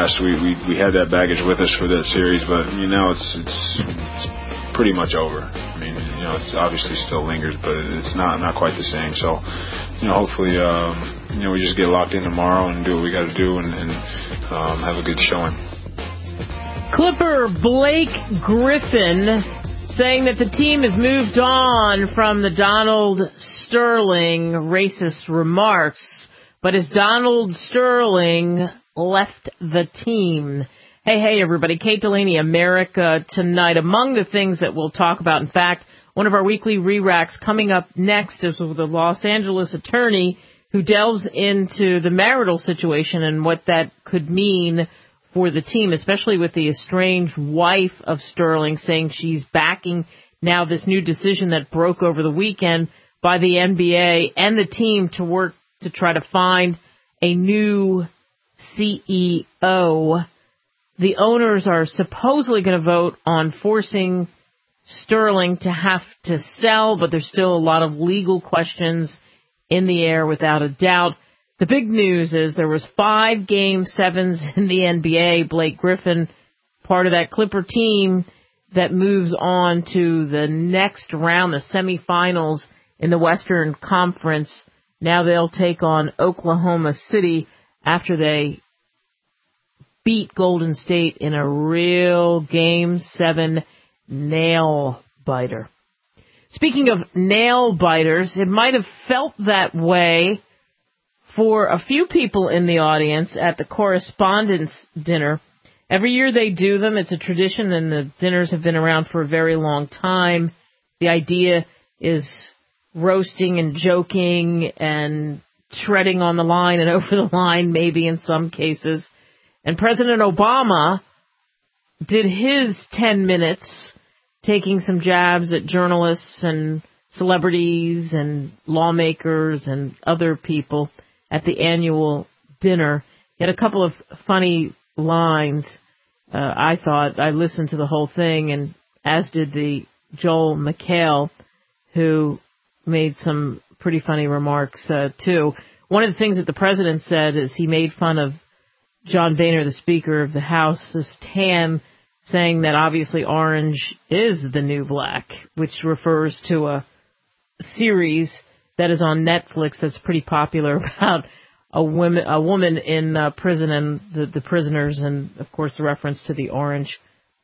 past. We had that baggage with us for that series, but it's pretty much over. I mean, it's obviously still lingers, but it's not quite the same. So, hopefully, we just get locked in tomorrow and do what we got to do and have a good showing. Clipper Blake Griffin saying that the team has moved on from the Donald Sterling racist remarks, but has Donald Sterling left the team? Hey, everybody. Kate Delaney, America Tonight. Among the things that we'll talk about, in fact, one of our weekly re-racks coming up next is with a Los Angeles attorney who delves into the marital situation and what that could mean for the team, especially with the estranged wife of Sterling saying she's backing now this new decision that broke over the weekend by the NBA and the team to work to try to find a new CEO. The owners are supposedly going to vote on forcing Sterling to have to sell, but there's still a lot of legal questions in the air without a doubt. The big news is there was 5 Game 7s in the NBA. Blake Griffin, part of that Clipper team that moves on to the next round, the semifinals in the Western Conference. Now they'll take on Oklahoma City after they beat Golden State in a real Game 7 nail-biter. Speaking of nail-biters, it might have felt that way for a few people in the audience at the Correspondents' Dinner. Every year they do them. It's a tradition, and the dinners have been around for a very long time. The idea is roasting and joking and treading on the line and over the line, maybe in some cases. And President Obama did his 10 minutes taking some jabs at journalists and celebrities and lawmakers and other people at the annual dinner. He had a couple of funny lines. I thought I listened to the whole thing, and as did the Joel McHale, who made some pretty funny remarks, too. One of the things that the president said is he made fun of John Boehner, the Speaker of the House's tan, saying that obviously orange is the new black, which refers to a series that is on Netflix that's pretty popular about a woman in prison and the prisoners, and of course the reference to the orange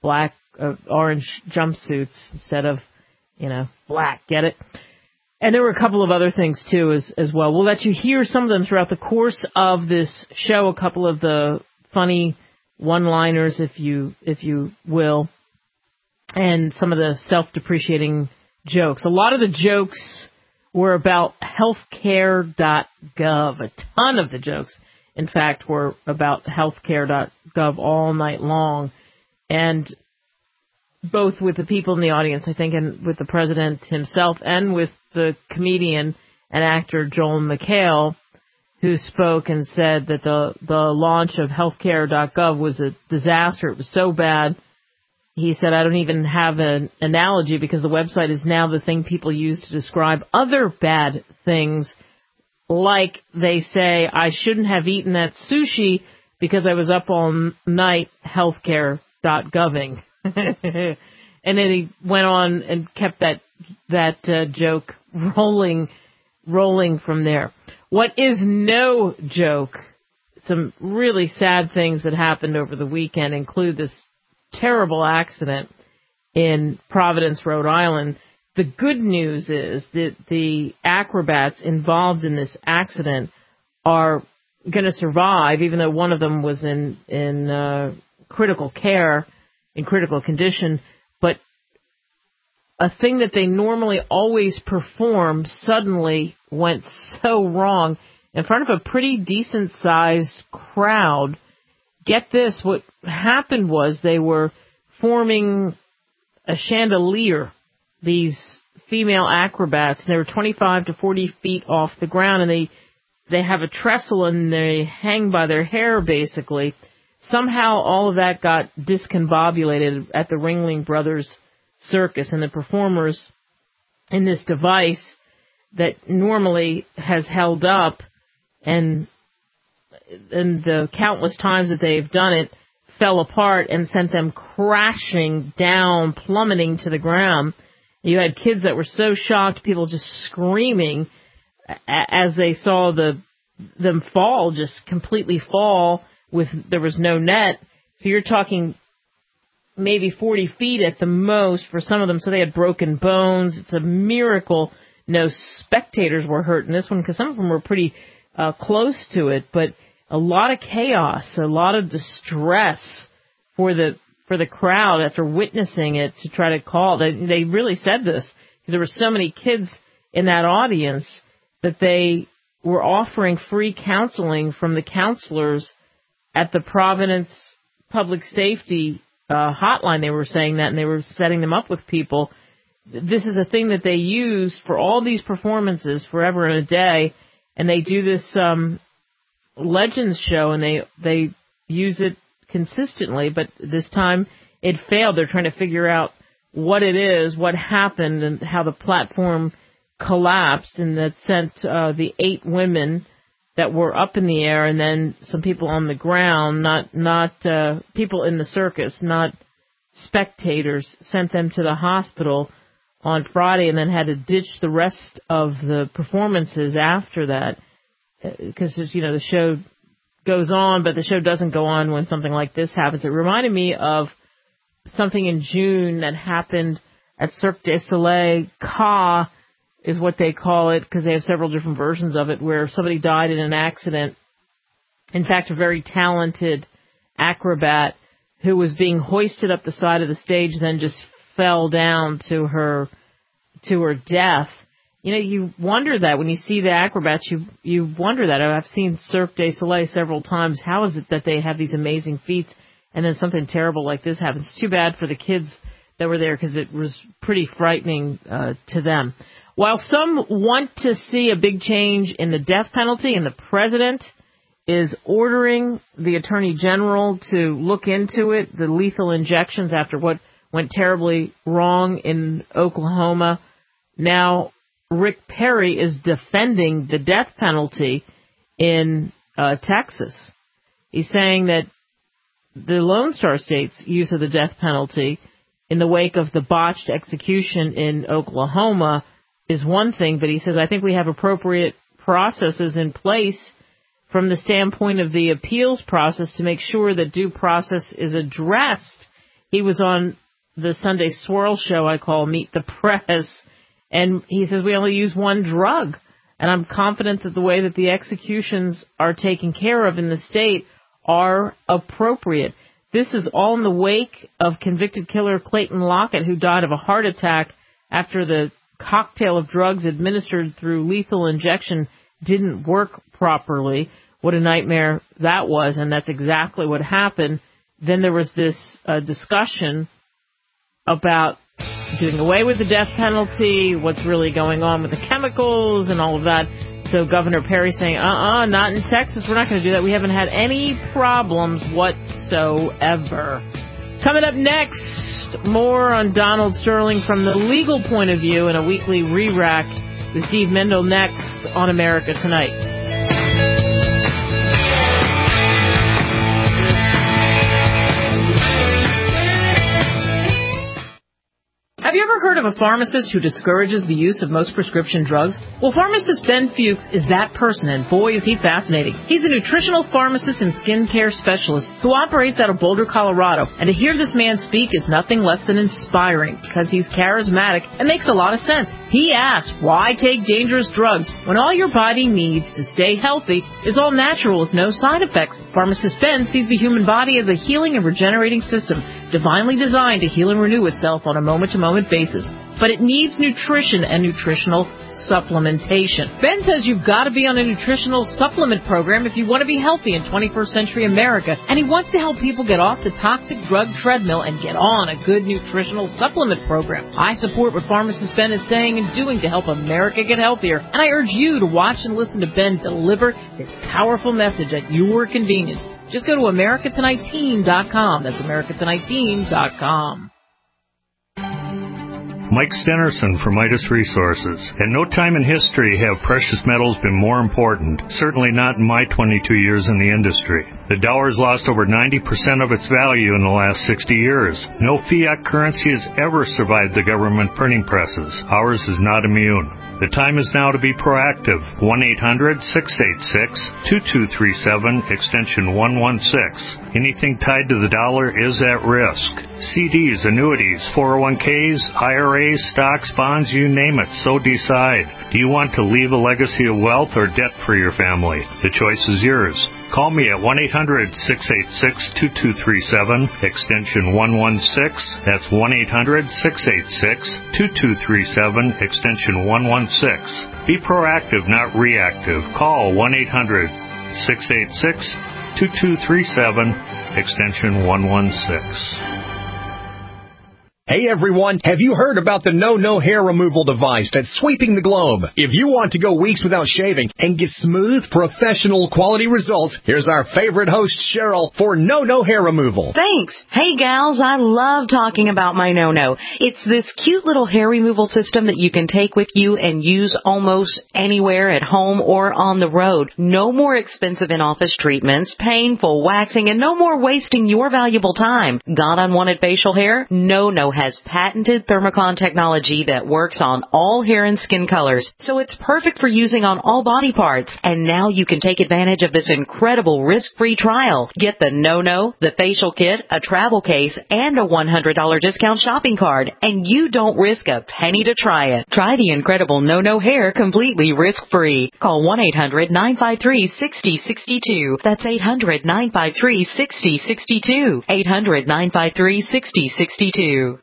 jumpsuits instead of black. Get it? And there were a couple of other things too as well. We'll let you hear some of them throughout the course of this show. A couple of the funny one-liners, if you will, and some of the self-depreciating jokes. A lot of the jokes were about healthcare.gov. A ton of the jokes, in fact, were about healthcare.gov all night long. And both with the people in the audience, I think, and with the president himself, and with the comedian and actor Joel McHale, who spoke and said that the launch of healthcare.gov was a disaster. It was so bad. He said, I don't even have an analogy because the website is now the thing people use to describe other bad things. Like they say, I shouldn't have eaten that sushi because I was up all night healthcare.goving. And then he went on and kept that joke rolling from there. What is no joke, some really sad things that happened over the weekend include this terrible accident in Providence, Rhode Island. The good news is that the acrobats involved in this accident are going to survive, even though one of them was in critical care, in critical condition. But a thing that they normally always perform suddenly went so wrong in front of a pretty decent-sized crowd. Get this, what happened was they were forming a chandelier, these female acrobats, and they were 25 to 40 feet off the ground, and they have a trestle and they hang by their hair, basically. Somehow all of that got discombobulated at the Ringling Brothers Circus, and the performers in this device that normally has held up and and the countless times that they've done it, fell apart and sent them crashing down, plummeting to the ground. You had kids that were so shocked, people just screaming as they saw them fall, just completely fall. There was no net. So you're talking maybe 40 feet at the most for some of them. So they had broken bones. It's a miracle no spectators were hurt in this one, because some of them were pretty close to it. But a lot of chaos, a lot of distress for the crowd after witnessing it to try to call. They really said this because there were so many kids in that audience that they were offering free counseling from the counselors at the Providence Public Safety hotline. They were saying that, and they were setting them up with people. This is a thing that they use for all these performances forever and a day, and they do this Legends show, and they use it consistently, but this time it failed. They're trying to figure out what it is, what happened, and how the platform collapsed, and that sent the 8 women that were up in the air, and then some people on the ground, not people in the circus, not spectators, sent them to the hospital on Friday, and then had to ditch the rest of the performances after that, because the show goes on, but the show doesn't go on when something like this happens. It reminded me of something in June that happened at Cirque du Soleil. Ka is what they call it, because they have several different versions of it, where somebody died in an accident. In fact, a very talented acrobat who was being hoisted up the side of the stage, then just fell down to her death. You wonder that when you see the acrobats, you wonder that. I've seen Cirque du Soleil several times. How is it that they have these amazing feats, and then something terrible like this happens? It's too bad for the kids that were there, because it was pretty frightening to them. While some want to see a big change in the death penalty, and the president is ordering the attorney general to look into it, the lethal injections after what went terribly wrong in Oklahoma, now Rick Perry is defending the death penalty in Texas. He's saying that the Lone Star State's use of the death penalty in the wake of the botched execution in Oklahoma is one thing, but he says, I think we have appropriate processes in place from the standpoint of the appeals process to make sure that due process is addressed. He was on the Sunday Swirl show I call Meet the Press, and he says we only use one drug, and I'm confident that the way that the executions are taken care of in the state are appropriate. This is all in the wake of convicted killer Clayton Lockett, who died of a heart attack after the cocktail of drugs administered through lethal injection didn't work properly. What a nightmare that was, and that's exactly what happened. Then there was this discussion about doing away with the death penalty, what's really going on with the chemicals and all of that. So Governor Perry saying, not in Texas. We're not going to do that. We haven't had any problems whatsoever. Coming up next, more on Donald Sterling from the legal point of view in a weekly re-rack with Steve Mendel next on America Tonight. Have you ever heard of a pharmacist who discourages the use of most prescription drugs? Well, pharmacist Ben Fuchs is that person, and boy, is he fascinating. He's a nutritional pharmacist and skincare specialist who operates out of Boulder, Colorado. And to hear this man speak is nothing less than inspiring, because he's charismatic and makes a lot of sense. He asks, why take dangerous drugs when all your body needs to stay healthy is all natural with no side effects? Pharmacist Ben sees the human body as a healing and regenerating system, divinely designed to heal and renew itself on a moment-to-moment basis. But it needs nutrition and nutritional supplementation. Ben says you've got to be on a nutritional supplement program if you want to be healthy in 21st century America, and he wants to help people get off the toxic drug treadmill and get on a good nutritional supplement program. I support what pharmacist Ben is saying and doing to help America get healthier, and I urge you to watch and listen to Ben deliver his powerful message at your convenience. Just go to AmericaTonightTeam.com. That's AmericaTonightTeam.com. Mike Stenerson from Midas Resources. At no time in history have precious metals been more important, certainly not in my 22 years in the industry. The dollar has lost over 90% of its value in the last 60 years. No fiat currency has ever survived the government printing presses. Ours is not immune. The time is now to be proactive. 1-800-686-2237, extension 116. Anything tied to the dollar is at risk. CDs, annuities, 401ks, IRAs, stocks, bonds, you name it, so decide. Do you want to leave a legacy of wealth or debt for your family? The choice is yours. Call me at 1-800-686-2237, extension 116. That's 1-800-686-2237, extension 116. Be proactive, not reactive. Call 1-800-686-2237, extension 116. Hey everyone, have you heard about the No hair removal device that's sweeping the globe? If you want to go weeks without shaving and get smooth, professional quality results, here's our favorite host, Cheryl, for No hair removal. Thanks. Hey gals, I love talking about my No. It's this cute little hair removal system that you can take with you and use almost anywhere at home or on the road. No more expensive in-office treatments, painful waxing, and no more wasting your valuable time. Got unwanted facial hair? No has patented Thermocon technology that works on all hair and skin colors, so it's perfect for using on all body parts. And now you can take advantage of this incredible risk-free trial. Get the No, the facial kit, a travel case, and a $100 discount shopping card, and you don't risk a penny to try it. Try the incredible No hair completely risk-free. Call 1-800-953-6062. That's 800-953-6062. 800-953-6062.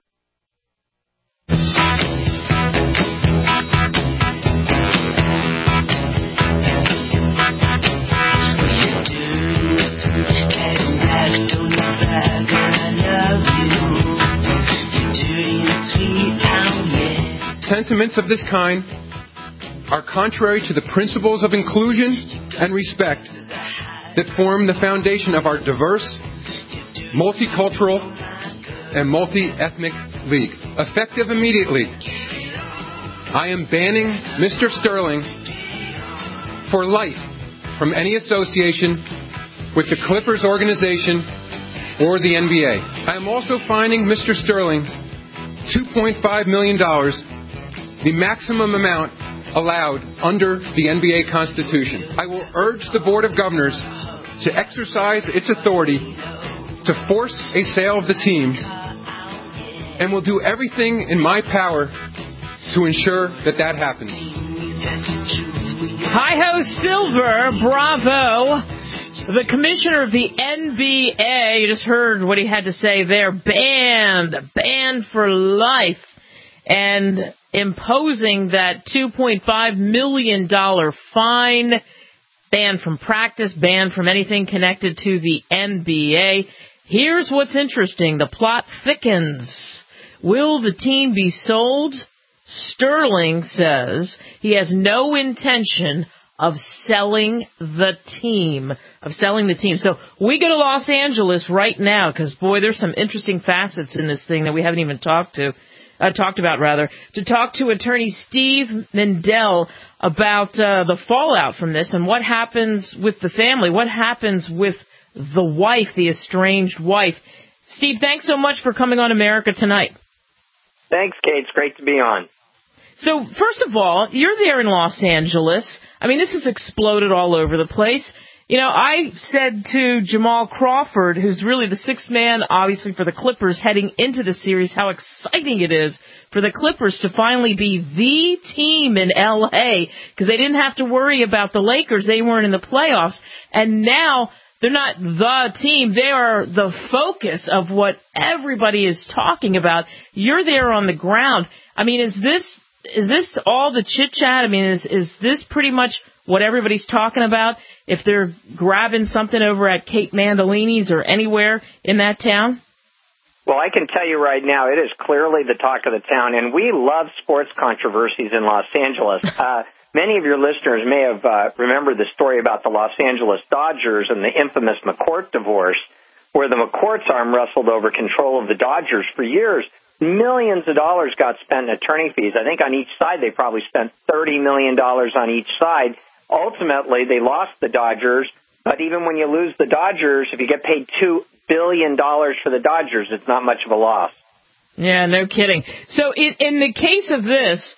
Sentiments of this kind are contrary to the principles of inclusion and respect that form the foundation of our diverse, multicultural, and multi-ethnic league. Effective immediately, I am banning Mr. Sterling for life from any association with the Clippers organization or the NBA. I am also fining Mr. Sterling $2.5 million, the maximum amount allowed under the NBA Constitution. I will urge the Board of Governors to exercise its authority to force a sale of the team, and will do everything in my power to ensure that that happens. Hi-ho Silver, bravo. The commissioner of the NBA, you just heard what he had to say there, banned for life, and imposing that $2.5 million fine, banned from practice, banned from anything connected to the NBA. Here's what's interesting. The plot thickens. Will the team be sold? Sterling says he has no intention of selling the team. So we go to Los Angeles right now because, boy, there's some interesting facets in this thing that we haven't even talked about, to talk to attorney Steve Mindell about the fallout from this and what happens with the family, what happens with the wife, the estranged wife. Steve, thanks so much for coming on America Tonight. Thanks, Kate. It's great to be on. So, first of all, you're there in Los Angeles. I mean, this has exploded all over the place. You know, I said to Jamal Crawford, who's really the sixth man, obviously, for the Clippers heading into the series, how exciting it is for the Clippers to finally be the team in L.A., because they didn't have to worry about the Lakers. They weren't in the playoffs. And now they're not the team. They are the focus of what everybody is talking about. You're there on the ground. I mean, is this all the chit-chat? I mean, is this pretty much what everybody's talking about if they're grabbing something over at Kate Mandolini's or anywhere in that town? Well, I can tell you right now, it is clearly the talk of the town, and we love sports controversies in Los Angeles. Many of your listeners may have remembered the story about the Los Angeles Dodgers and the infamous McCourt divorce, where the McCourts arm wrestled over control of the Dodgers for years. millions of dollars got spent in attorney fees. I think on each side they probably spent $30 million on each side. Ultimately, they lost the Dodgers, but even when you lose the Dodgers, if you get paid $2 billion for the Dodgers, it's not much of a loss. Yeah, no kidding. So in the case of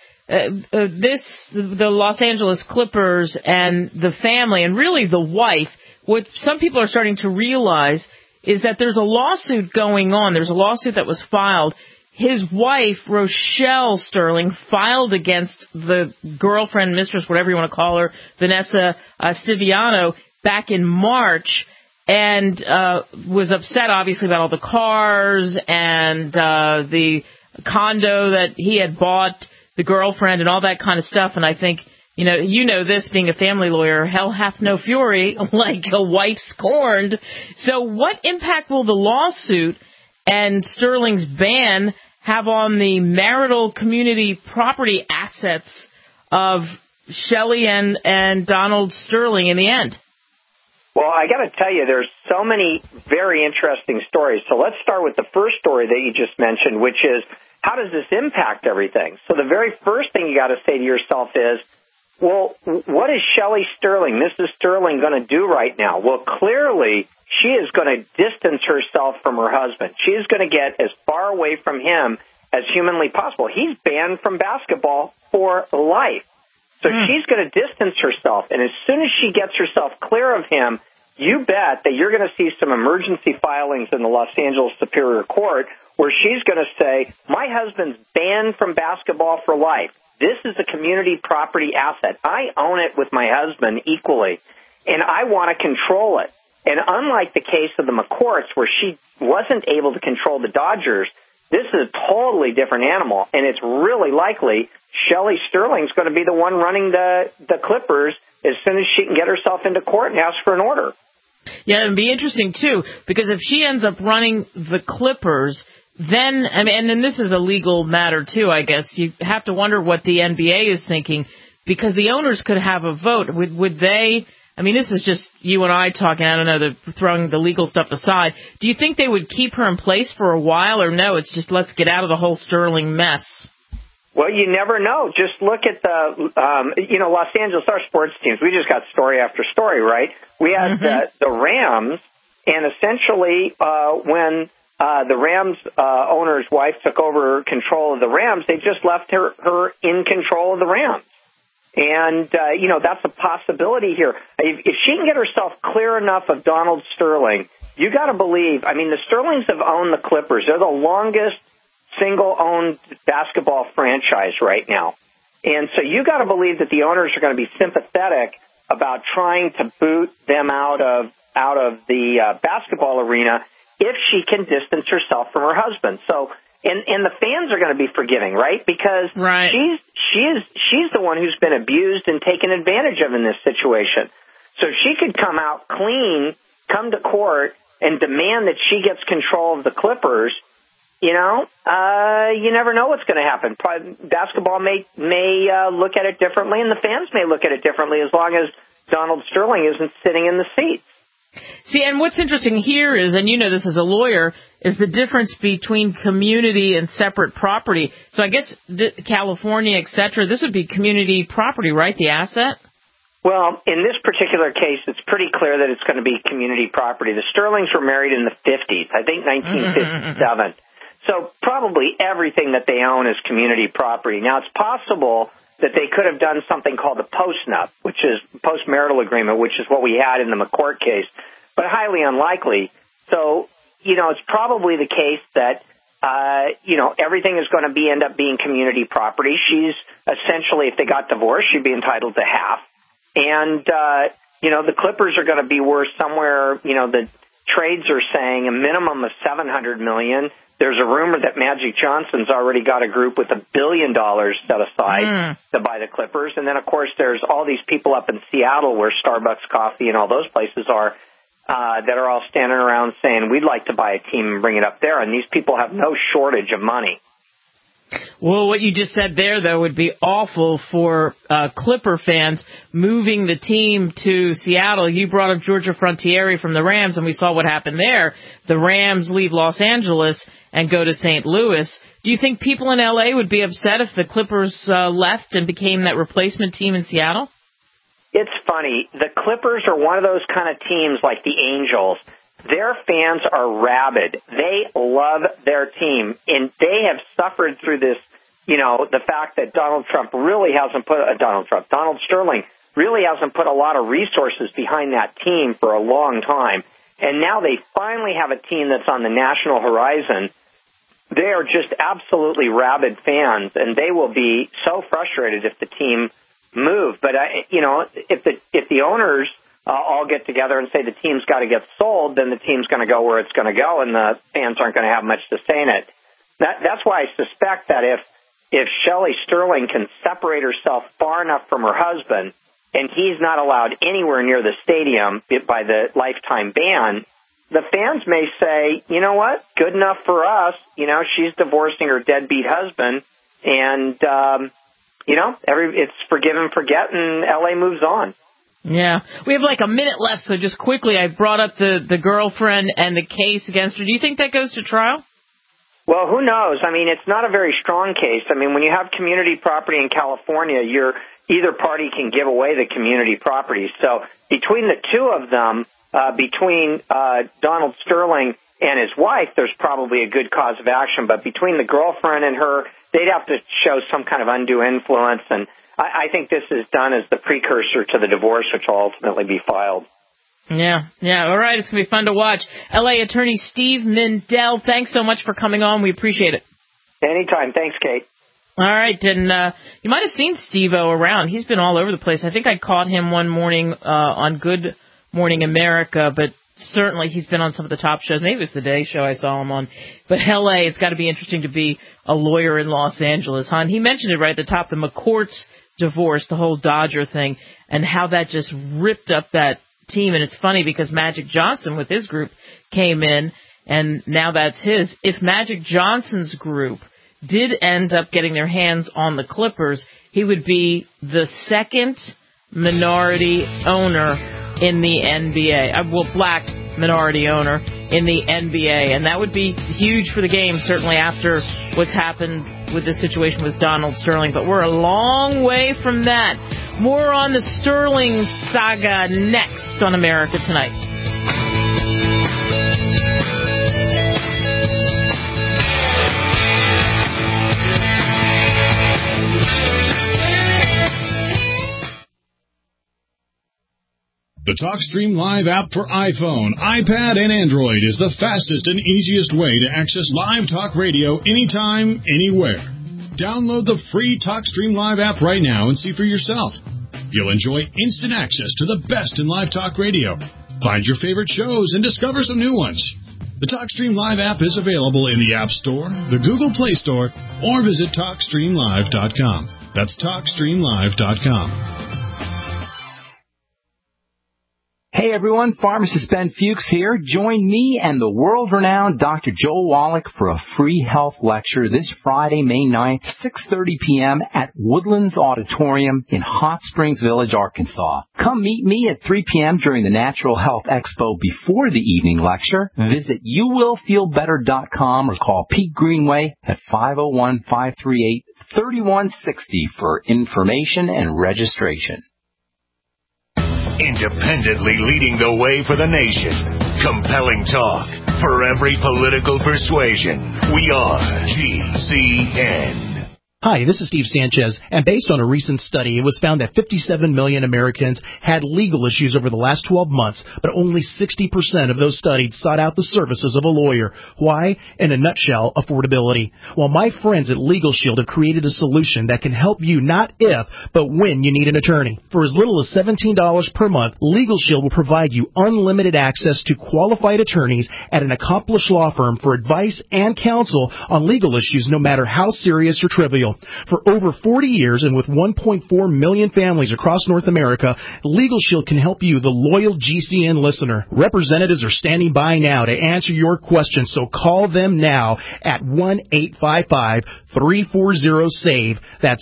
the Los Angeles Clippers and the family, and really the wife, what some people are starting to realize is that there's a lawsuit going on. There's a lawsuit that was filed. His wife, Rochelle Sterling, filed against the girlfriend, mistress, whatever you want to call her, Vanessa Stiviano, back in March, and was upset, obviously, about all the cars and the condo that he had bought, the girlfriend, and all that kind of stuff. And I think, you know this, being a family lawyer, hell hath no fury, like a wife scorned. So what impact will the lawsuit and Sterling's ban have on the marital community property assets of Shelley and Donald Sterling in the end? Well, I got to tell you, there's so many very interesting stories. So let's start with the first story that you just mentioned, which is, how does this impact everything? So the very first thing you got to say to yourself is, well, what is Shelley Sterling, Mrs. Sterling, going to do right now? Well, clearly, she is going to distance herself from her husband. She is going to get as far away from him as humanly possible. He's banned from basketball for life. So she's going to distance herself. And as soon as she gets herself clear of him, you bet that you're going to see some emergency filings in the Los Angeles Superior Court where she's going to say, my husband's banned from basketball for life. This is a community property asset. I own it with my husband equally, and I want to control it. And unlike the case of the McCourts, where she wasn't able to control the Dodgers, this is a totally different animal, and it's really likely Shelley Sterling's going to be the one running the Clippers as soon as she can get herself into court and ask for an order. Yeah, it'd be interesting, too, because if she ends up running the Clippers, then, I mean, and then this is a legal matter, too, I guess. You have to wonder what the NBA is thinking, because the owners could have a vote. Would they, I mean, this is just you and I talking, I don't know, throwing the legal stuff aside. Do you think they would keep her in place for a while, or no, it's just let's get out of the whole Sterling mess? Well, you never know. Just look at the, Los Angeles, our sports teams. We just got story after story, right? We had the Rams, and essentially when the Rams owner's wife took over control of the Rams, they just left her in control of the Rams. And, that's a possibility here. If she can get herself clear enough of Donald Sterling, you got to believe, I mean, the Sterlings have owned the Clippers. They're the longest single-owned basketball franchise right now. And so you got to believe that the owners are going to be sympathetic about trying to boot them out of the basketball arena if she can distance herself from her husband. So, and the fans are going to be forgiving, right? Because she's the one who's been abused and taken advantage of in this situation. So she could come out clean, come to court, and demand that she gets control of the Clippers. You never know what's going to happen. Basketball may look at it differently, and the fans may look at it differently as long as Donald Sterling isn't sitting in the seats. See, and what's interesting here is, and you know this as a lawyer, is the difference between community and separate property. So I guess California, et cetera, this would be community property, right, the asset? Well, in this particular case, it's pretty clear that it's going to be community property. The Sterlings were married in the 50s, I think 1957. So probably everything that they own is community property. Now, it's possible that they could have done something called a postnup, which is post-marital agreement, which is what we had in the McCourt case, but highly unlikely. So, it's probably the case that, everything is going to end up being community property. She's essentially, if they got divorced, she'd be entitled to half. And, the Clippers are going to be worth somewhere, the trades are saying a minimum of $700 million. There's a rumor that Magic Johnson's already got a group with $1 billion set aside to buy the Clippers. And then, of course, there's all these people up in Seattle where Starbucks Coffee and all those places are that are all standing around saying, we'd like to buy a team and bring it up there. And these people have no shortage of money. Well, what you just said there, though, would be awful for Clipper fans moving the team to Seattle. You brought up Georgia Frontiere from the Rams, and we saw what happened there. The Rams leave Los Angeles and go to St. Louis. Do you think people in L.A. would be upset if the Clippers left and became that replacement team in Seattle? It's funny. The Clippers are one of those kind of teams like the Angels. Their fans are rabid. They love their team, and they have suffered through this, the fact that Donald Sterling really hasn't put a lot of resources behind that team for a long time. And now they finally have a team that's on the national horizon. They are just absolutely rabid fans, and they will be so frustrated if the team move. But, if the owners all get together and say the team's got to get sold, then the team's going to go where it's going to go, and the fans aren't going to have much to say in it. That's why I suspect that if Shelley Sterling can separate herself far enough from her husband, and he's not allowed anywhere near the stadium by the lifetime ban, the fans may say, you know what, good enough for us. She's divorcing her deadbeat husband, and, it's forgive and forget, and L.A. moves on. Yeah. We have like a minute left, so just quickly, I brought up the girlfriend and the case against her. Do you think that goes to trial? Well, who knows? I mean, it's not a very strong case. I mean, when you have community property in California, either party can give away the community property. So between the two of them, between Donald Sterling and his wife, there's probably a good cause of action. But between the girlfriend and her, they'd have to show some kind of undue influence. And I think this is done as the precursor to the divorce, which will ultimately be filed. Yeah. All right, it's going to be fun to watch. L.A. attorney Steve Mindell, thanks so much for coming on. We appreciate it. Anytime. Thanks, Kate. All right, and you might have seen Steve-O around. He's been all over the place. I think I caught him one morning on Good Morning America, but certainly he's been on some of the top shows. Maybe it was the Day Show I saw him on. But L.A., it's got to be interesting to be a lawyer in Los Angeles, huh? And he mentioned it right at the top, the McCourt's divorce, the whole Dodger thing, and how that just ripped up that team. And it's funny because Magic Johnson with his group came in, and now that's his. If Magic Johnson's group did end up getting their hands on the Clippers, he would be the second minority owner in the NBA. Black minority owner in the NBA. And that would be huge for the game, certainly after what's happened with the situation with Donald Sterling. But we're a long way from that. More on the Sterling saga next on America Tonight. The TalkStream Live app for iPhone, iPad, and Android is the fastest and easiest way to access live talk radio anytime, anywhere. Download the free TalkStream Live app right now and see for yourself. You'll enjoy instant access to the best in live talk radio. Find your favorite shows and discover some new ones. The TalkStream Live app is available in the App Store, the Google Play Store, or visit TalkStreamLive.com. That's TalkStreamLive.com. Hey everyone, Pharmacist Ben Fuchs here. Join me and the world-renowned Dr. Joel Wallach for a free health lecture this Friday, May 9th, 6:30 p.m. at Woodlands Auditorium in Hot Springs Village, Arkansas. Come meet me at 3 p.m. during the Natural Health Expo before the evening lecture. Visit youwillfeelbetter.com or call Pete Greenway at 501-538-3160 for information and registration. Independently leading the way for the nation. Compelling talk for every political persuasion. We are GCN. Hi, this is Steve Sanchez, and based on a recent study, it was found that 57 million Americans had legal issues over the last 12 months, but only 60% of those studied sought out the services of a lawyer. Why? In a nutshell, affordability. Well, my friends at Legal Shield have created a solution that can help you not if, but when you need an attorney. For as little as $17 per month, Legal Shield will provide you unlimited access to qualified attorneys at an accomplished law firm for advice and counsel on legal issues, no matter how serious or trivial. deal. For over 40 years and with 1.4 million families across North America, Legal Shield can help you, the loyal GCN listener. Representatives are standing by now to answer your questions, so call them now at 1-855-340-SAVE. That's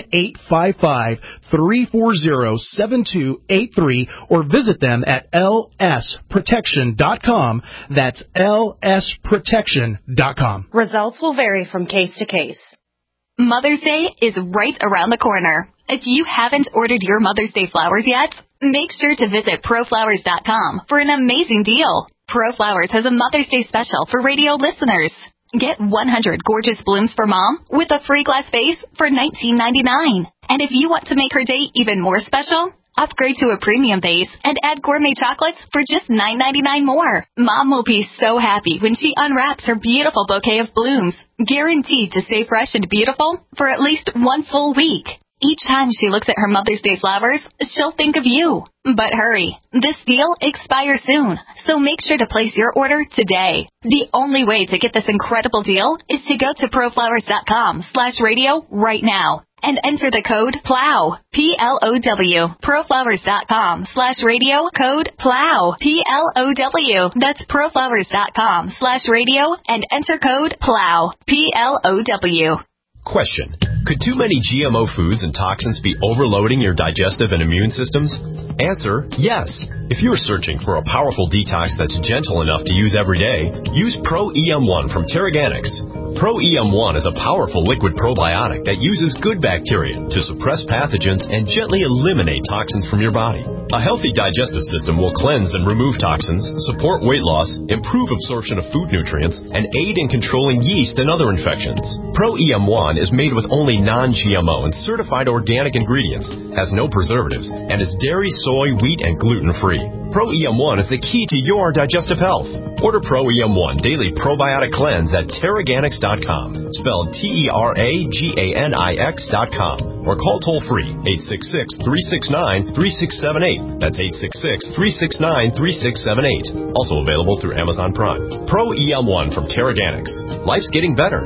1-855-340-7283, or visit them at lsprotection.com. That's lsprotection.com. Results will vary from case to case. Mother's Day is right around the corner. If you haven't ordered your Mother's Day flowers yet, make sure to visit proflowers.com for an amazing deal. ProFlowers has a Mother's Day special for radio listeners. Get 100 gorgeous blooms for Mom with a free glass vase for $19.99. And if you want to make her day even more special, upgrade to a premium vase and add gourmet chocolates for just $9.99 more. Mom will be so happy when she unwraps her beautiful bouquet of blooms, guaranteed to stay fresh and beautiful for at least one full week. Each time she looks at her Mother's Day flowers, she'll think of you. But hurry, this deal expires soon, so make sure to place your order today. The only way to get this incredible deal is to go to proflowers.com/radio right now and enter the code PLOW, P-L-O-W, proflowers.com/radio, code PLOW, P-L-O-W. That's proflowers.com/radio and enter code PLOW, P-L-O-W. Question: could too many GMO foods and toxins be overloading your digestive and immune systems? Answer: yes. If you are searching for a powerful detox that's gentle enough to use every day, use Pro-EM1 from Terraganics. Pro-EM1 is a powerful liquid probiotic that uses good bacteria to suppress pathogens and gently eliminate toxins from your body. A healthy digestive system will cleanse and remove toxins, support weight loss, improve absorption of food nutrients, and aid in controlling yeast and other infections. Pro-EM1 is made with only non-GMO and certified organic ingredients, has no preservatives, and is dairy, soy, wheat, and gluten-free. Pro-EM1 is the key to your digestive health. Order Pro-EM1 Daily Probiotic Cleanse at Terraganics.com, spelled Terraganix.com, or call toll-free 866-369-3678. That's 866-369-3678. Also available through Amazon Prime. Pro-EM1 from Terraganics. Life's getting better.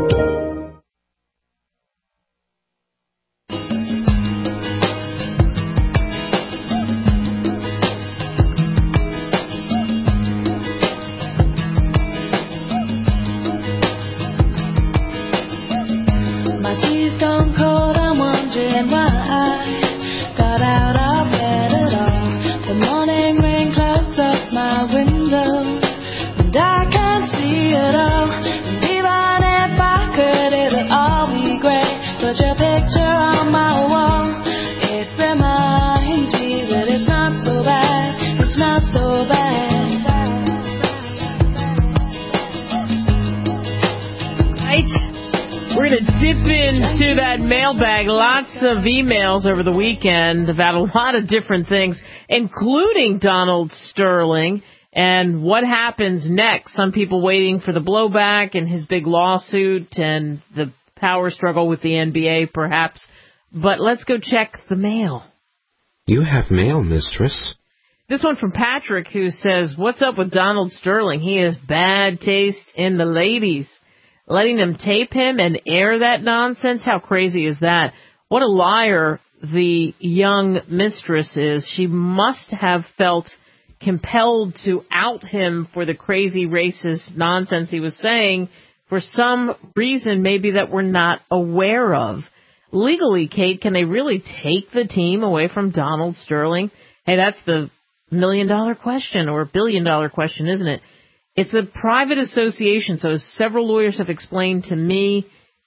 Into that mailbag, lots of emails over the weekend about a lot of different things, including Donald Sterling and what happens next. Some people waiting for the blowback and his big lawsuit and the power struggle with the NBA, perhaps. But let's go check the mail. You have mail, mistress. This one from Patrick, who says, "What's up with Donald Sterling? He has bad taste in the ladies. Letting them tape him and air that nonsense? How crazy is that? What a liar the young mistress is. She must have felt compelled to out him for the crazy racist nonsense he was saying for some reason maybe that we're not aware of. Legally, Kate, can they really take the team away from Donald Sterling? Hey, that's the $1 million question or $1 billion question, isn't it? It's a private association, so as several lawyers have explained to me,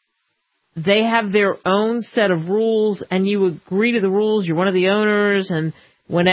they have their own set of rules, and you agree to the rules. You're one of the owners, and when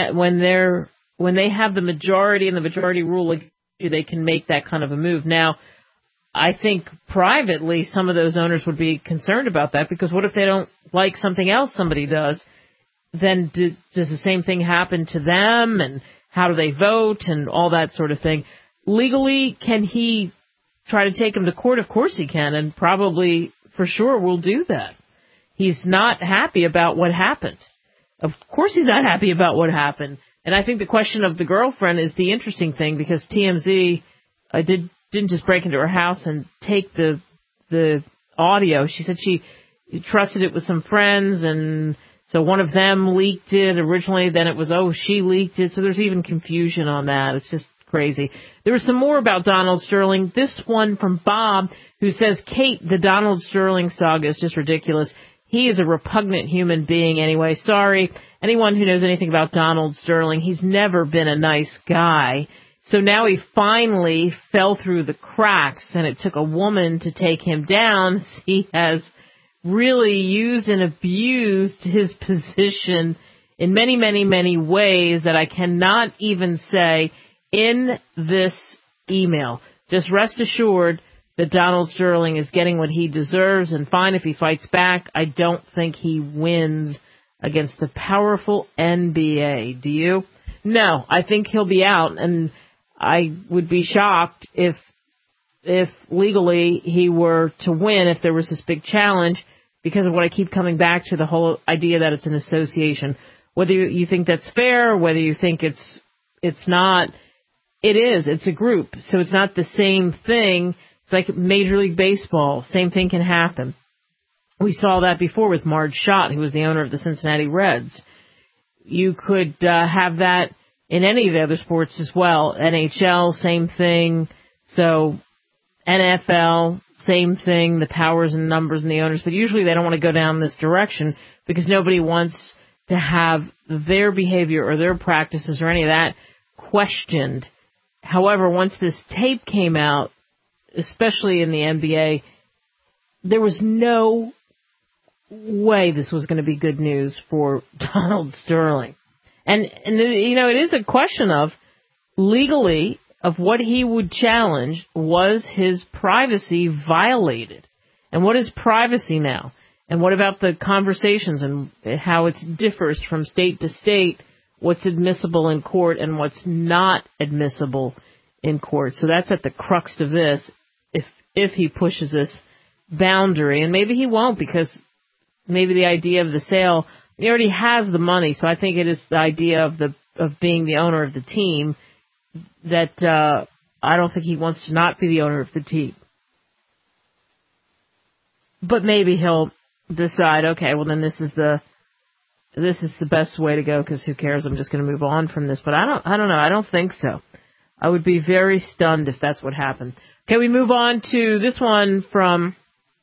they have the majority and the majority rule, they can make that kind of a move. Now, I think privately some of those owners would be concerned about that, because what if they don't like something else somebody does? Then does the same thing happen to them, and how do they vote and all that sort of thing? Legally, can he try to take him to court? Of course he can, and probably for sure will do that. He's not happy about what happened. Of course he's not happy about what happened. And I think the question of the girlfriend is the interesting thing, because TMZ didn't just break into her house and take the audio. She said trusted it with some friends, and so one of them leaked it originally. Then it was, she leaked it. So there's even confusion on that. It's just crazy. There was some more about Donald Sterling. This one from Bob, who says, Kate, the Donald Sterling saga is just ridiculous. He is a repugnant human being anyway. Sorry. Anyone who knows anything about Donald Sterling, he's never been a nice guy. So now he finally fell through the cracks, and it took a woman to take him down. He has really used and abused his position in many, many, many ways that I cannot even say in this email. Just rest assured that Donald Sterling is getting what he deserves, and fine if he fights back. I don't think he wins against the powerful NBA. Do you? No, I think he'll be out, and I would be shocked if legally he were to win, if there was this big challenge, because of what I keep coming back to, the whole idea that it's an association. Whether you think that's fair, or whether you think it's not, it is. It's a group, so it's not the same thing. It's like Major League Baseball. Same thing can happen. We saw that before with Marge Schott, who was the owner of the Cincinnati Reds. You could have that in any of the other sports as well. NHL, same thing. So NFL, same thing. The powers and numbers and the owners. But usually they don't want to go down this direction because nobody wants to have their behavior or their practices or any of that questioned. However, once this tape came out, especially in the NBA, there was no way this was going to be good news for Donald Sterling. And it is a question of, legally, of what he would challenge. Was his privacy violated? And what is privacy now? And what about the conversations and how it differs from state to state, what's admissible in court and what's not admissible in court? So that's at the crux of this, if he pushes this boundary. And maybe he won't, because maybe the idea of the sale, he already has the money. So I think it is the idea of being the owner of the team that I don't think he wants to not be the owner of the team. But maybe he'll decide, okay, well then this is the best way to go, because who cares? I'm just going to move on from this. But I don't know. I don't think so. I would be very stunned if that's what happened. Okay, we move on to this one from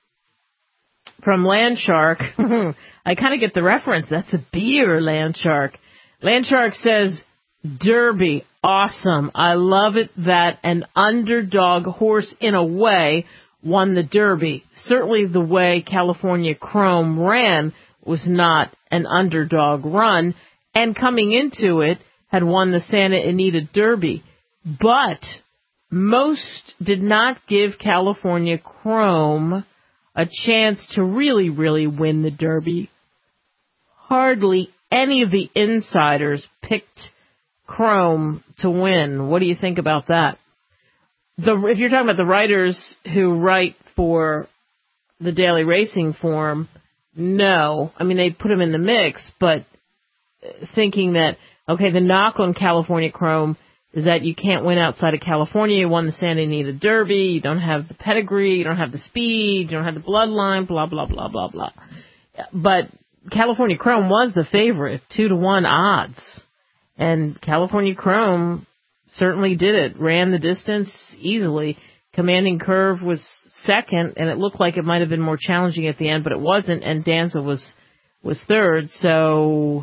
Landshark. I kind of get the reference. That's a beer, Landshark. Landshark says, Derby, awesome. I love it that an underdog horse, in a way, won the Derby. Certainly the way California Chrome ran was not an underdog run, and coming into it had won the Santa Anita Derby. But most did not give California Chrome a chance to really, really win the Derby. Hardly any of the insiders picked Chrome to win. What do you think about that? If you're talking about the writers who write for the Daily Racing Form, no. I mean, they put them in the mix, but thinking that, okay, the knock on California Chrome is that you can't win outside of California. You won the Santa Anita Derby. You don't have the pedigree. You don't have the speed. You don't have the bloodline, blah, blah, blah, blah, blah. But California Chrome was the favorite, 2-1 odds. And California Chrome certainly did it, ran the distance easily. Commanding Curve was second, and it looked like it might have been more challenging at the end, but it wasn't, and Danza was third. So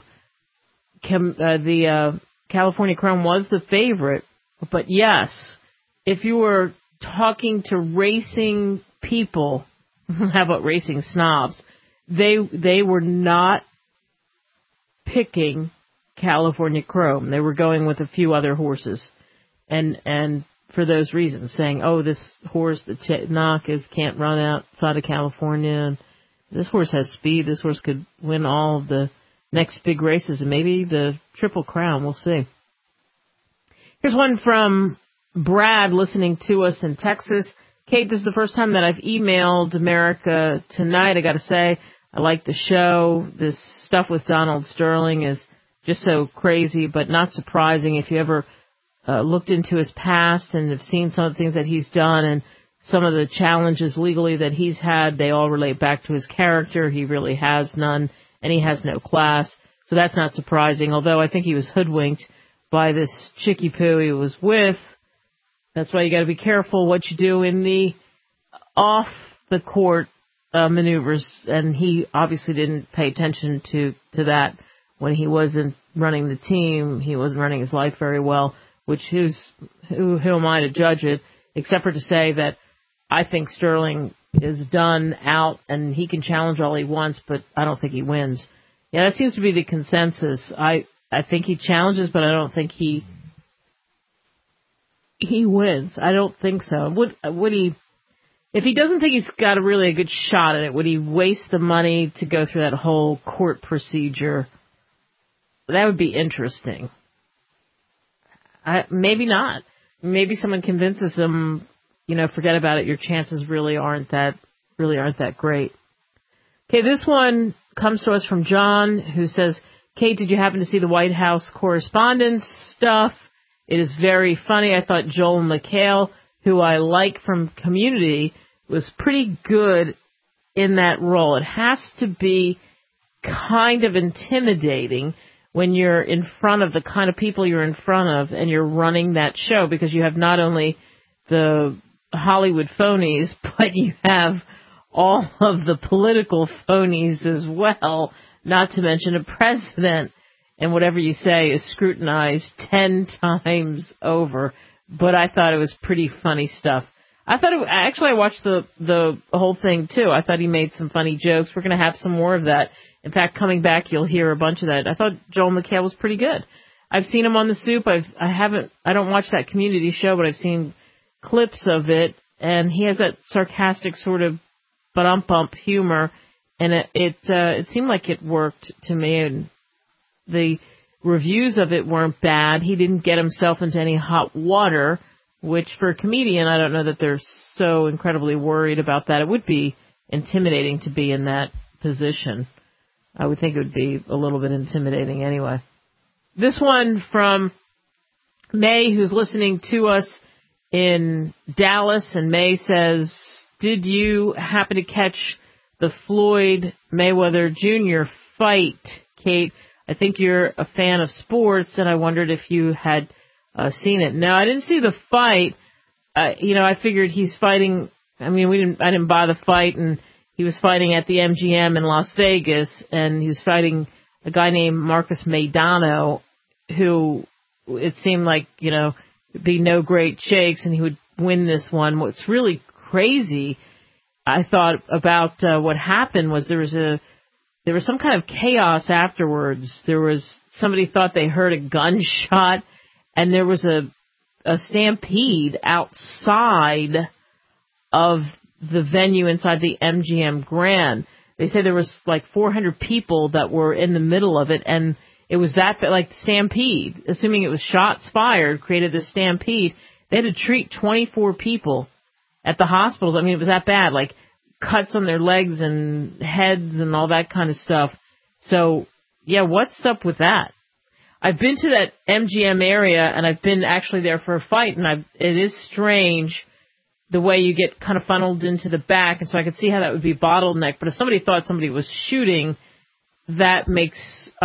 the California Chrome was the favorite. But yes, if you were talking to racing people, how about racing snobs, they were not picking California Chrome. They were going with a few other horses. And for those reasons, saying, oh, this horse, the knock can't run outside of California. This horse has speed. This horse could win all of the next big races, and maybe the Triple Crown. We'll see. Here's one from Brad listening to us in Texas. Kate, this is the first time that I've emailed America Tonight. I got to say, I like the show. This stuff with Donald Sterling is just so crazy, but not surprising if you ever looked into his past and have seen some of the things that he's done. And some of the challenges legally that he's had, they all relate back to his character. He really has none, and he has no class. So that's not surprising, although I think he was hoodwinked by this chickie poo he was with. That's why you got to be careful what you do in the off-the-court maneuvers, and he obviously didn't pay attention to that when he wasn't running the team. He wasn't running his life very well, which who am I to judge it, except for to say that I think Sterling is done, out, and he can challenge all he wants, but I don't think he wins. Yeah, that seems to be the consensus. I think he challenges, but I don't think he wins. I don't think so. Would he? If he doesn't think he's got a good shot at it, would he waste the money to go through that whole court procedure? That would be interesting. Maybe not. Maybe someone convinces him, forget about it. Your chances really aren't that great. Okay, this one comes to us from John, who says, Kate, did you happen to see the White House correspondence stuff? It is very funny. I thought Joel McHale, who I like from Community, was pretty good in that role. It has to be kind of intimidating when you're in front of the kind of people you're in front of and you're running that show, because you have not only the Hollywood phonies, but you have all of the political phonies as well, not to mention a president, and whatever you say is scrutinized 10 times over. But I thought it was pretty funny stuff. I watched the whole thing too. I thought he made some funny jokes. We're going to have some more of that. In fact, coming back, you'll hear a bunch of that. I thought Joel McHale was pretty good. I've seen him on The Soup. I don't watch that Community show, but I've seen clips of it, and he has that sarcastic sort of bump humor, and it seemed like it worked to me, and the reviews of it weren't bad. He didn't get himself into any hot water, which for a comedian, I don't know that they're so incredibly worried about that. It would be intimidating to be in that position. I would think it would be a little bit intimidating anyway. This one from May, who's listening to us in Dallas, and May says, did you happen to catch the Floyd Mayweather Jr. fight, Kate? I think you're a fan of sports, and I wondered if you had seen it. No, I didn't see the fight. I figured he's fighting. I didn't buy the fight, and he was fighting at the MGM in Las Vegas, and he was fighting a guy named Marcus Maidano, who it seemed like, be no great shakes, and he would win this one. What's really crazy, I thought, about what happened was there was some kind of chaos afterwards. Somebody thought they heard a gunshot, and there was a stampede outside of the venue inside the MGM Grand. They say there was like 400 people that were in the middle of it, and it was like stampede, assuming it was shots fired, created this stampede. They had to treat 24 people at the hospitals. It was that bad, like cuts on their legs and heads and all that kind of stuff. So, yeah, what's up with that? I've been to that MGM area, and I've been actually there for a fight, and it is strange the way you get kind of funneled into the back, and so I could see how that would be bottleneck. But if somebody thought somebody was shooting, that makes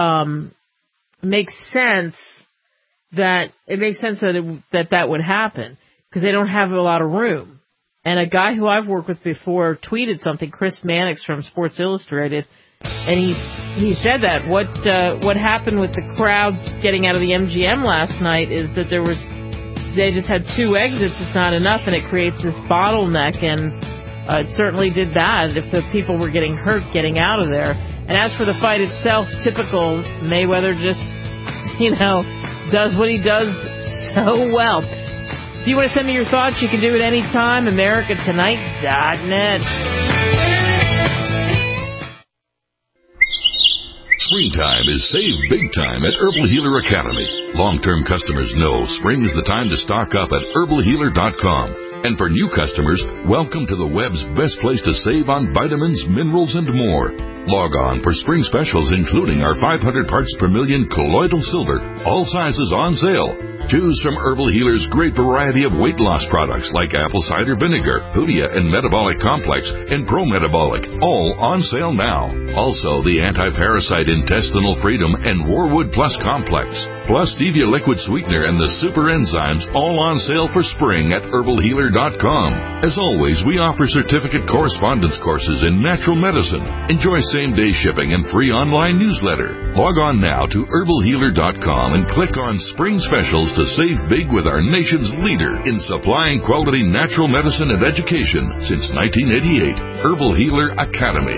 sense. That would happen, because they don't have a lot of room. And a guy who I've worked with before tweeted something, Chris Mannix from Sports Illustrated, and he said that what happened with the crowds getting out of the MGM last night is that they just had 2 exits. It's not enough, and it creates this bottleneck, and it certainly did that if the people were getting hurt getting out of there. And as for the fight itself, typical Mayweather, just does what he does so well. If you want to send me your thoughts, you can do it anytime. AmericaTonight.net. Springtime is save big time at Herbal Healer Academy. Long-term customers know spring is the time to stock up at herbalhealer.com. And for new customers, welcome to the web's best place to save on vitamins, minerals, and more. Log on for spring specials, including our 500 parts per million colloidal silver, all sizes on sale. Choose from Herbal Healer's great variety of weight loss products like apple cider vinegar, Hoodia and Metabolic Complex, and Pro Metabolic, all on sale now. Also, the anti-parasite Intestinal Freedom and Warwood Plus Complex, plus Stevia Liquid Sweetener and the Super Enzymes, all on sale for spring at herbalhealer.com. As always, we offer certificate correspondence courses in natural medicine. Enjoy same-day shipping and free online newsletter. Log on now to herbalhealer.com and click on Spring Specials to save big with our nation's leader in supplying quality natural medicine and education since 1988, Herbal Healer Academy.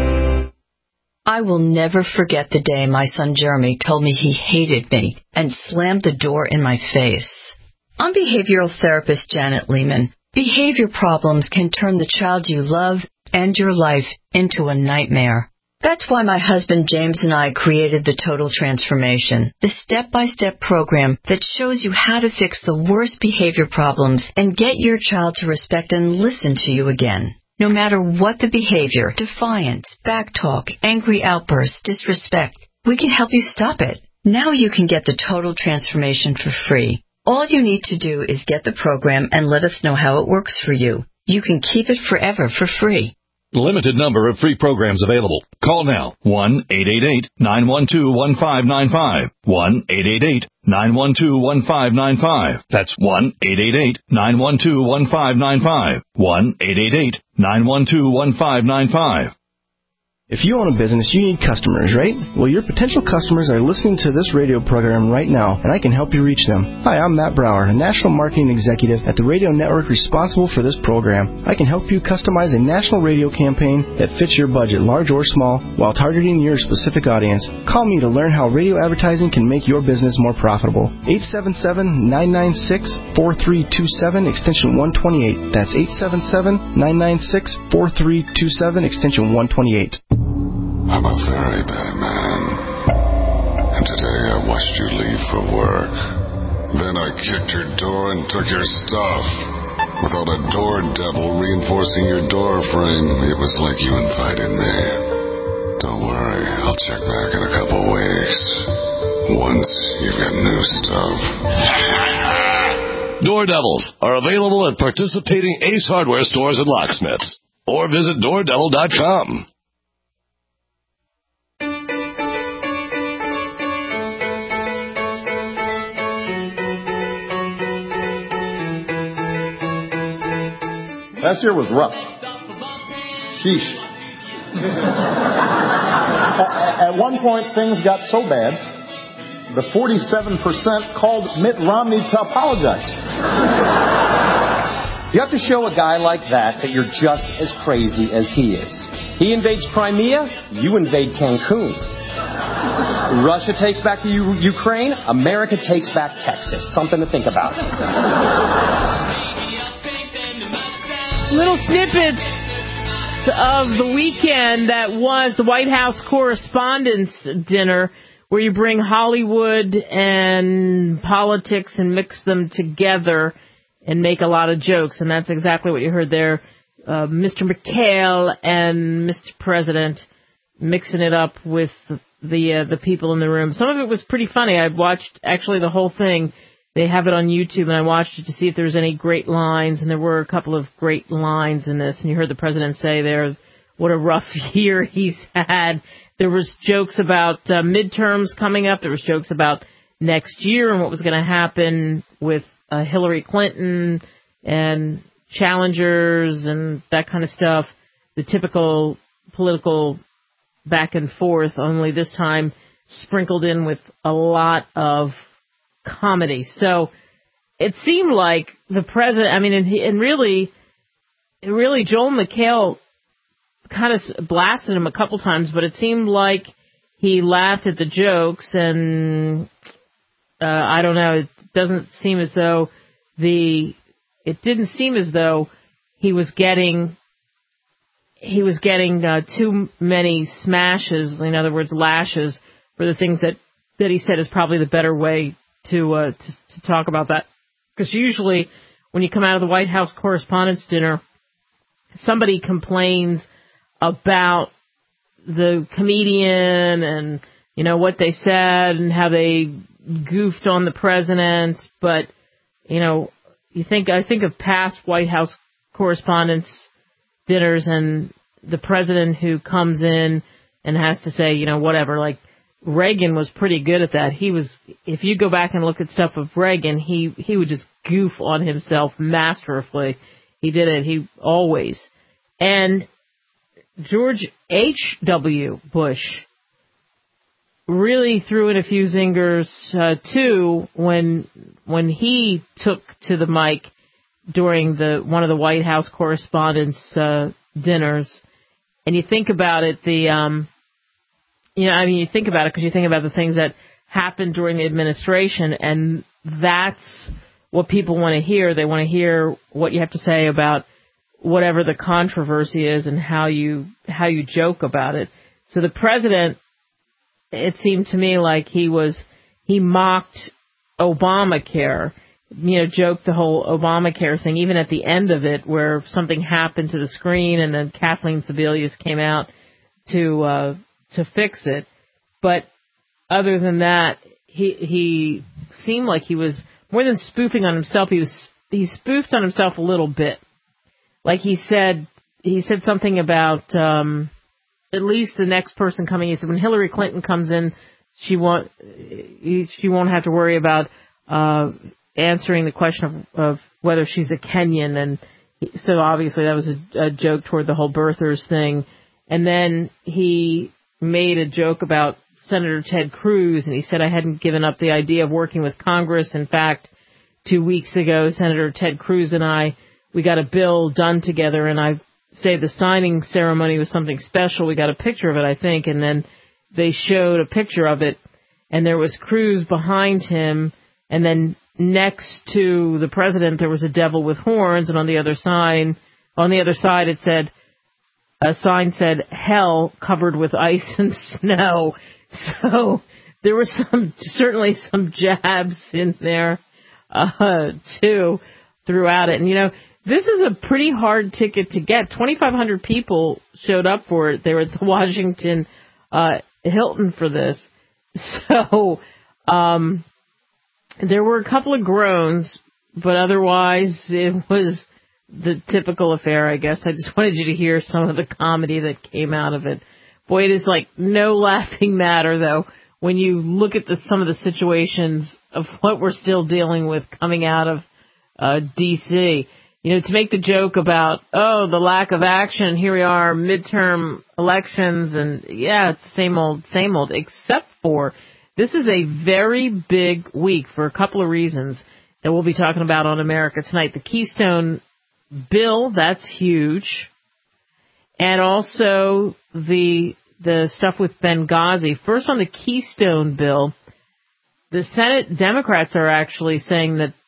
I will never forget the day my son Jeremy told me he hated me and slammed the door in my face. I'm behavioral therapist Janet Lehman. Behavior problems can turn the child you love and your life into a nightmare. That's why my husband James and I created the Total Transformation, the step-by-step program that shows you how to fix the worst behavior problems and get your child to respect and listen to you again. No matter what the behavior, defiance, backtalk, angry outbursts, disrespect, we can help you stop it. Now you can get the Total Transformation for free. All you need to do is get the program and let us know how it works for you. You can keep it forever for free. Limited number of free programs available. Call now. 1-888-912-1595. 1-888-912-1595. That's 1-888-912-1595. 1-888-912-1595. If you own a business, you need customers, right? Well, your potential customers are listening to this radio program right now, and I can help you reach them. Hi, I'm Matt Brower, a national marketing executive at the radio network responsible for this program. I can help you customize a national radio campaign that fits your budget, large or small, while targeting your specific audience. Call me to learn how radio advertising can make your business more profitable. 877-996-4327, extension 128. That's 877-996-4327, extension 128. I'm a very bad man, and today I watched you leave for work. Then I kicked your door and took your stuff. Without a door devil reinforcing your door frame, it was like you invited me. Don't worry, I'll check back in a couple weeks. Once you've got new stuff. Door Devils are available at participating Ace Hardware stores and locksmiths. Or visit DoorDevil.com. Last year was rough. Sheesh. At one point, things got so bad, the 47% called Mitt Romney to apologize. You have to show a guy like that you're just as crazy as he is. He invades Crimea, you invade Cancun. Russia takes back the Ukraine, America takes back Texas. Something to think about. Little snippets of the weekend that was the White House Correspondents' Dinner, where you bring Hollywood and politics and mix them together and make a lot of jokes. And that's exactly what you heard there. Mr. McHale and Mr. President mixing it up with the people in the room. Some of it was pretty funny. I watched actually the whole thing. They have it on YouTube, and I watched it to see if there was any great lines, and there were a couple of great lines in this. And you heard the president say there, what a rough year he's had. There was jokes about midterms coming up. There was jokes about next year and what was going to happen with Hillary Clinton and challengers and that kind of stuff. The typical political back and forth, only this time sprinkled in with a lot of comedy. So it seemed like the president, I mean, and really Joel McHale kind of blasted him a couple times, but it seemed like he laughed at the jokes, and I don't know, it didn't seem as though he was getting too many smashes, in other words, lashes, for the things that he said is probably the better way to talk about that. Because usually when you come out of the White House Correspondents' Dinner, somebody complains about the comedian and, you know, what they said and how they goofed on the president. But, you know, I think of past White House correspondents' dinners and the president who comes in and has to say, you know, whatever, like Reagan was pretty good at that. If you go back and look at stuff of Reagan, he would just goof on himself masterfully. He did it. He always. And George H.W. Bush really threw in a few zingers, too, when he took to the mic during one of the White House correspondents' dinners. And you think about it, you think about it because you think about the things that happened during the administration, and that's what people want to hear. They want to hear what you have to say about whatever the controversy is and how you joke about it. So the president, it seemed to me like he mocked Obamacare, you know, joked the whole Obamacare thing, even at the end of it where something happened to the screen and then Kathleen Sebelius came out to fix it. But other than that, he seemed like he was more than spoofing on himself. He spoofed on himself a little bit. Like he said something about at least the next person coming. He said when Hillary Clinton comes in, she won't have to worry about answering the question of whether she's a Kenyan. And so obviously that was a joke toward the whole birthers thing. And then he made a joke about Senator Ted Cruz, and he said, I hadn't given up the idea of working with Congress. In fact, 2 weeks ago, Senator Ted Cruz and we got a bill done together, and I say the signing ceremony was something special. We got a picture of it, I think, and then they showed a picture of it, and there was Cruz behind him, and then next to the president there was a devil with horns, and on the other side it said, a sign said, hell covered with ice and snow. So there were certainly some jabs in there, too, throughout it. And, you know, this is a pretty hard ticket to get. 2,500 people showed up for it. They were at the Washington Hilton for this. So there were a couple of groans, but otherwise it was the typical affair, I guess. I just wanted you to hear some of the comedy that came out of it. Boy, it is like no laughing matter, though, when you look at some of the situations of what we're still dealing with coming out of D.C. You know, to make the joke about, the lack of action, here we are, midterm elections, and yeah, it's same old, except for this is a very big week for a couple of reasons that we'll be talking about on America Tonight. The Keystone bill, that's huge. And also the stuff with Benghazi. First on the Keystone bill, the Senate Democrats are actually saying that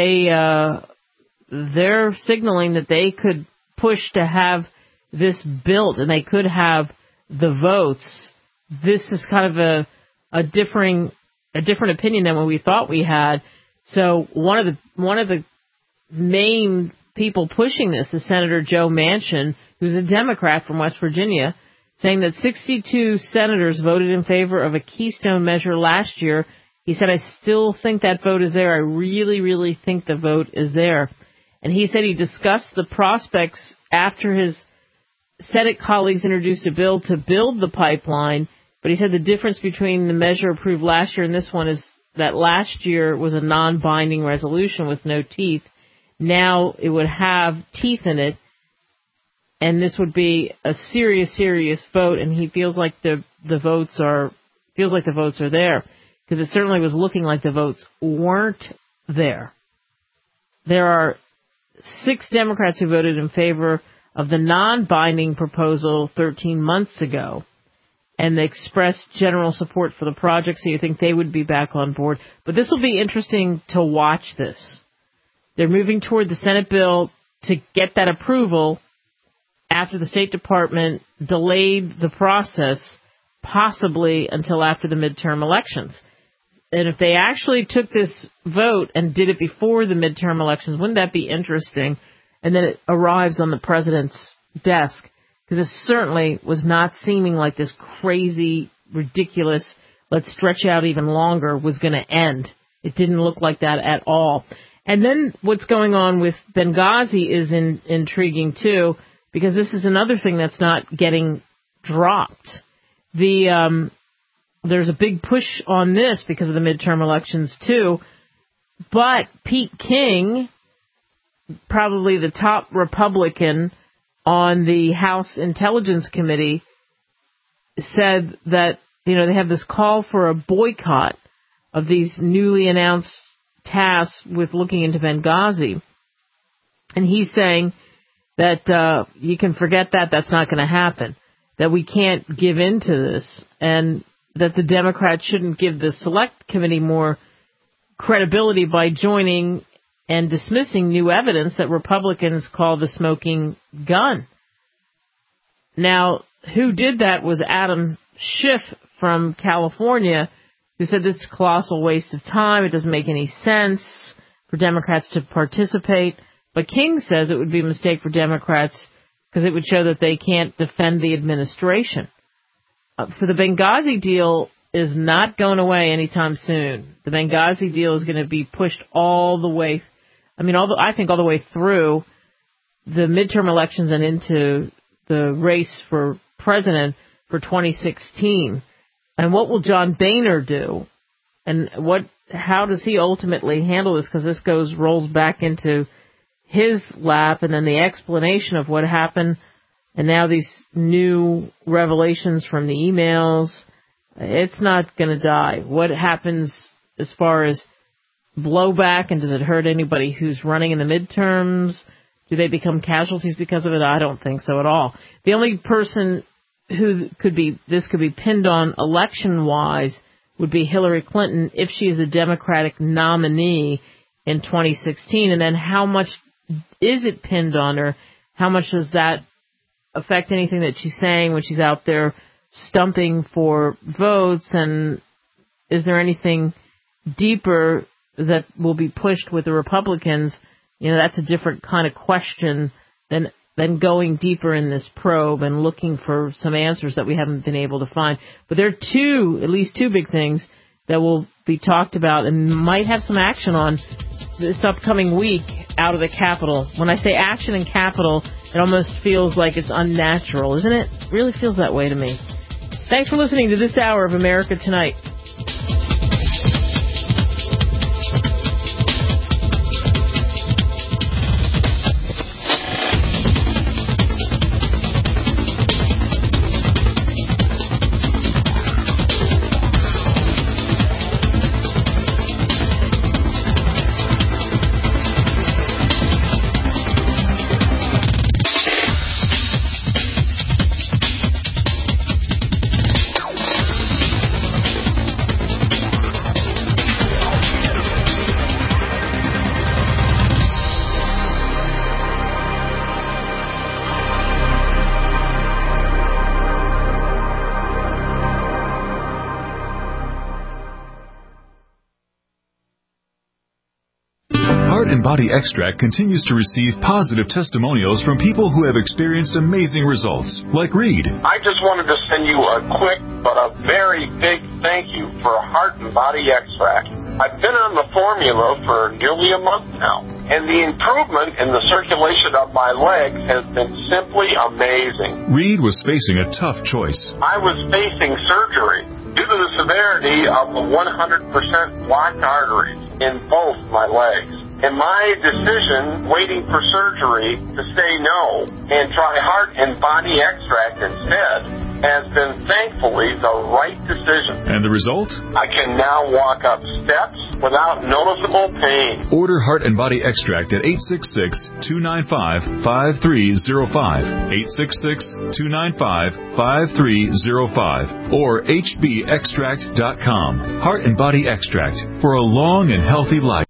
they're signaling that they could push to have this built and they could have the votes. This is kind of a different opinion than what we thought we had. So one of the main people pushing this is Senator Joe Manchin, who's a Democrat from West Virginia, saying that 62 senators voted in favor of a Keystone measure last year. He said, I still think that vote is there. I really, really think the vote is there. And he said he discussed the prospects after his Senate colleagues introduced a bill to build the pipeline. But he said the difference between the measure approved last year and this one is that last year was a non-binding resolution with no teeth. Now it would have teeth in it, and this would be a serious vote. And he feels like the votes are there, because it certainly was looking like the votes weren't there. There are 6 Democrats who voted in favor of the non-binding proposal 13 months ago, and they expressed general support for the project. So you think they would be back on board? But this will be interesting to watch this. They're moving toward the Senate bill to get that approval after the State Department delayed the process, possibly until after the midterm elections. And if they actually took this vote and did it before the midterm elections, wouldn't that be interesting? And then it arrives on the president's desk. because it certainly was not seeming like this crazy, ridiculous, let's stretch out even longer was going to end. It didn't look like that at all. And then what's going on with Benghazi is intriguing, too, because this is another thing that's not getting dropped. There's a big push on this because of the midterm elections, too. But Pete King, probably the top Republican on the House Intelligence Committee, said that, they have this call for a boycott of these newly announced tasks with looking into Benghazi. And he's saying that you can forget that. That's not going to happen. That we can't give in to this. And that the Democrats shouldn't give the Select Committee more credibility by joining and dismissing new evidence that Republicans call the smoking gun. Now, who did that was Adam Schiff from California, who said it's a colossal waste of time. It doesn't make any sense for Democrats to participate. But King says it would be a mistake for Democrats because it would show that they can't defend the administration. So the Benghazi deal is not going away anytime soon. The Benghazi deal is going to be pushed all the way, I think all the way through the midterm elections and into the race for president for 2016. And what will John Boehner do? And how does he ultimately handle this? Because this rolls back into his lap, and then the explanation of what happened, and now these new revelations from the emails. It's not going to die. What happens as far as blowback, and does it hurt anybody who's running in the midterms? Do they become casualties because of it? I don't think so at all. The only person who this could be pinned on election-wise would be Hillary Clinton if she is a Democratic nominee in 2016. And then how much is it pinned on her? How much does that affect anything that she's saying when she's out there stumping for votes? And is there anything deeper that will be pushed with the Republicans? That's a different kind of question than going deeper in this probe and looking for some answers that we haven't been able to find. But there are at least two big things that will be talked about and might have some action on this upcoming week out of the Capitol. When I say action in Capitol, it almost feels like it's unnatural, isn't it? It really feels that way to me. Thanks for listening to this hour of America Tonight. Body Extract continues to receive positive testimonials from people who have experienced amazing results, like Reed. I just wanted to send you a quick but a very big thank you for Heart and Body Extract. I've been on the formula for nearly a month now, and the improvement in the circulation of my legs has been simply amazing. Reed was facing a tough choice. I was facing surgery due to the severity of the 100% blocked arteries in both my legs. And my decision, waiting for surgery, to say no and try Heart and Body Extract instead, has been thankfully the right decision. And the result? I can now walk up steps without noticeable pain. Order Heart and Body Extract at 866-295-5305, 866-295-5305, or hbextract.com. Heart and Body Extract for a long and healthy life.